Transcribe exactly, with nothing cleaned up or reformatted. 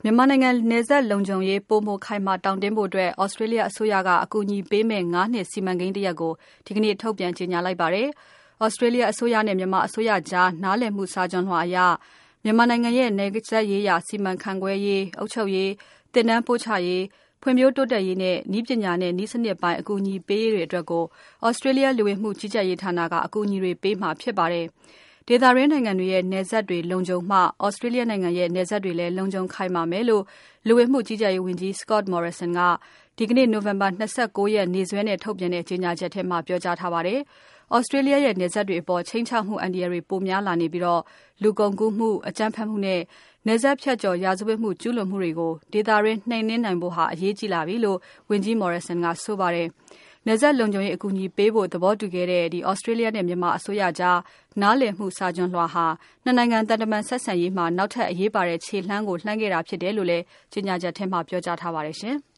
မြန်မာနိုင်ငံနယ်စပ်လုံခြုံရေးပိုမိုခိုင်မာတောင့်တင်းဖို့အတွက် Australia အစိုးရကအကူအညီပေးမဲ့ငါးနှစ်စီမံကိန်းတရပ်ကိုဒီကနေ့ထုတ်ပြန်ကြေညာလိုက်ပါတယ်။ Australia အစိုးရနဲ့မြန်မာအစိုးရကြားနားလည်မှုစာချွန်လွှာအရမြန်မာနိုင်ငံရဲ့နယ်စပ်ရေးရာစီမံခန့်ခွဲရေး၊အုပ်ချုပ်ရေး၊သင်တန်းပို့ချရေး၊ဖွံ့ဖြိုးတိုးတက်ရေးနဲ့နည်းပညာနဲ့နည်းစနစ်ပိုင်းအကူအညီပေးရေးတွေအတွက်ကို Australia လူဝင်မှုကြီးကြပ်ရေးဌာနကအကူအညီတွေပေးမှာဖြစ်ပါတယ်။ ဒေသတွင်းနိုင်ငံတွေရဲ့နယ်စပ်တွေလုံခြုံမှ Australia နိုင်ငံရဲ့နယ်စပ်တွေလည်းလုံခြုံခိုင်မာမယ်လို့လူဝင်မှုကြီးကြပ်ရေးဝန်ကြီး Scott Morrison ကဒီကနေ့ နိုဝင်ဘာလ၂၉ ရက်နေ့စွဲနဲ့ထုတ်ပြန်တဲ့ကြေညာချက်ထဲမှာပြောကြားထားပါတယ်။ Australia ရဲ့နယ်စပ်တွေအပေါ်ခြိမ်းခြောက်မှုအန္တရာယ်တွေပိုများလာနေပြီးလူကုန်ကူးမှု၊အကြမ်းဖက်မှုနဲ့နယ်စပ်ဖြတ်ကျော်ရာဇဝတ်မှုကျူးလွန်မှုတွေကိုဒေသတွင်းနှိမ်နင်းနိုင်ဖို့အရေးကြီးလာပြီလို့ဝန်ကြီး Morrison ကဆိုပါတယ်။ နယ်စပ်လုံခြုံရေးအကူအညီပေးဖို့သဘောတူခဲ့တဲ့ Australia နဲ့မြန်မာအစိုးရကြားနားလည်မှုစာချွန်လွှာဟာနှစ်နိုင်ငံသံတမန်ဆက်ဆံရေးမှာနောက်ထပ်အရေးပါတဲ့ခြေလှမ်းကိုလှမ်းခဲ့တာဖြစ်တယ်လို့လည်းကြေညာချက်ထဲမှာပြောကြားထားပါတယ်ရှင်။